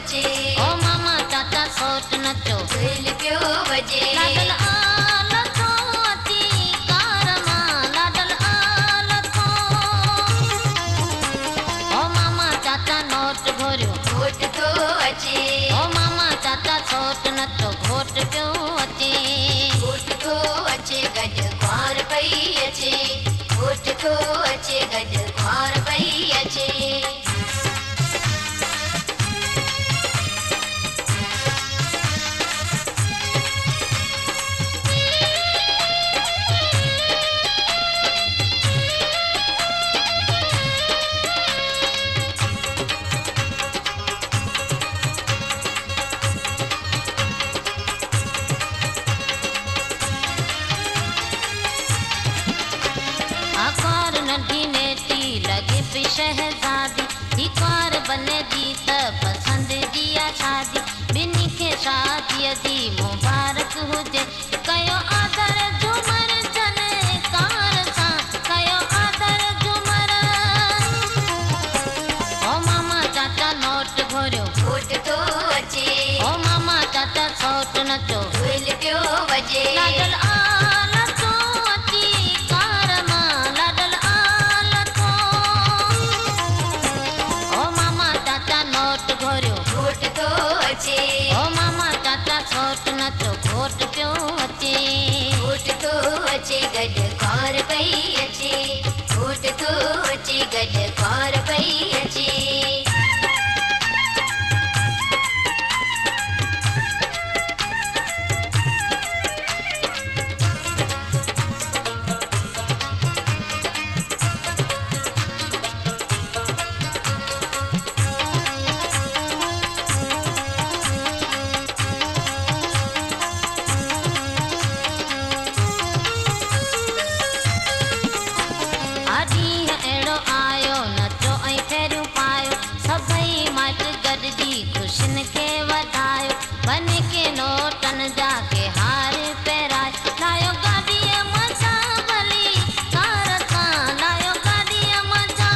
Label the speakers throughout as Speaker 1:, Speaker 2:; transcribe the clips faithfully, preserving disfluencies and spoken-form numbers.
Speaker 1: अचे
Speaker 2: ओ मामा चाचा सोट नचो
Speaker 1: ढोल पियो बजे
Speaker 2: लाडल आल थो अची कार मां लाडल आल थो ओ मामा चाचा नोट घोरियो
Speaker 1: घोट थो अचे
Speaker 2: ओ मामा चाचा सोट नचो घोट पियो अचे
Speaker 1: घोट थो अचे गॾु ख्वार पई अचे घोट थो अचे गॾु ख्वार पई अचे
Speaker 2: आकार नंढी नेटी लगे पई शहजादी ही कार बने जी त पसंद जी आ शादी बिनी खे शादीअ जी मुबारक हुजे कयो आदर झूमर जन कार सां कयो आदर झूमर ओ मामा चाचा नोट घोरियो
Speaker 1: घोट थो अचे
Speaker 2: ओ मामा चाचा सोट नचो
Speaker 1: ढोल पियो बजे
Speaker 2: लाडल आल थो अची कार मां लाडल आल थो ओ मामा चाचा नोट घोरियो
Speaker 1: घोट थो अचे
Speaker 2: ओ मामा चाचा सोट नचो घोट पियो अचे
Speaker 1: घोट थो अचे गॾु ख्वार पई अचे घोट थो अचे गॾु ख्वार पई अचे
Speaker 2: आॾींहुं अहिड़ो आयो नचो ऐं फेरियूं पायो सभई माइट गॾिजी ख़ुशियुनि खे वधायो बने के नोटनि जा के हार पहिराए लायो गाॾीअ मज़ा भली कार सां लायो गाॾीअ मज़ा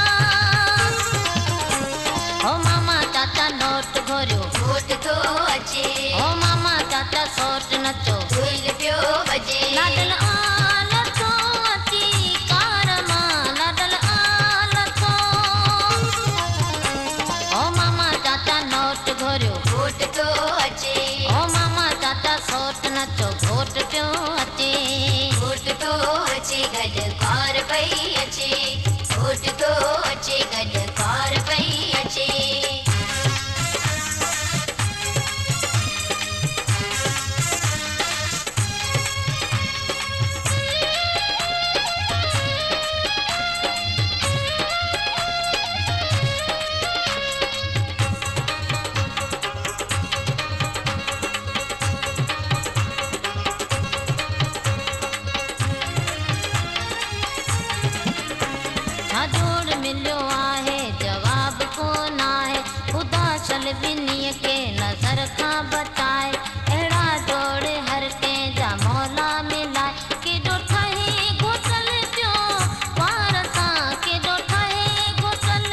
Speaker 2: ओ मामा चाचा नोट घोरियो
Speaker 1: घोट थो अचे
Speaker 2: ओ मामा चाचा सोट नचो
Speaker 1: ढोल पियो बजे
Speaker 2: लाडल आल थो अची कार मां लाडल आल थो ओ मामा चाचा नोट घोरियो
Speaker 1: घोट थो अचे
Speaker 2: ओ मामा चाचा सोट नचो घोट पियो अचे
Speaker 1: घोट थो अचे गॾु ख्वार पई अचे घोट थो अचे गॾु ख्वार पई अचे
Speaker 2: छा जोड़ मिलियो आहे जवाब कोन आहे ख़ुदा चल ॿिन्हीअ खे नज़र खां बचाए अहिड़ा जोड़ हर कंहिंजा मौला मिलाए केॾो ठहे घुटल पियो वार सां केॾो ठहे घुटल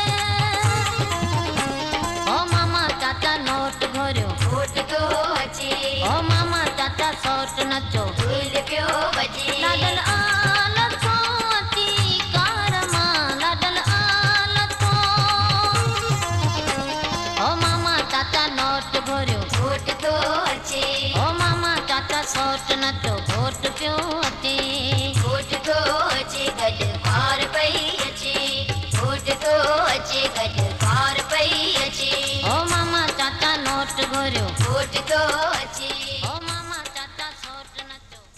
Speaker 2: ओ मामा चाचा नोट घोरियो
Speaker 1: घोट थो अचे
Speaker 2: ओ मामा चाचा सोट नचो
Speaker 1: ढोल पियो बजे
Speaker 2: लाडल आल थो अची कार मां लाडल आल थो ओ मामा चाचा नोट घोरियो
Speaker 1: घोट थो अचे
Speaker 2: ओ मामा चाचा सोट नचो घोट पियो अचे
Speaker 1: घोट थो अचे गॾु ख्वार पई अचे घोट थो अचे गॾु ख्वार पई अचे
Speaker 2: ओ मामा चाचा नोट घोरियो
Speaker 1: घोट थो अचे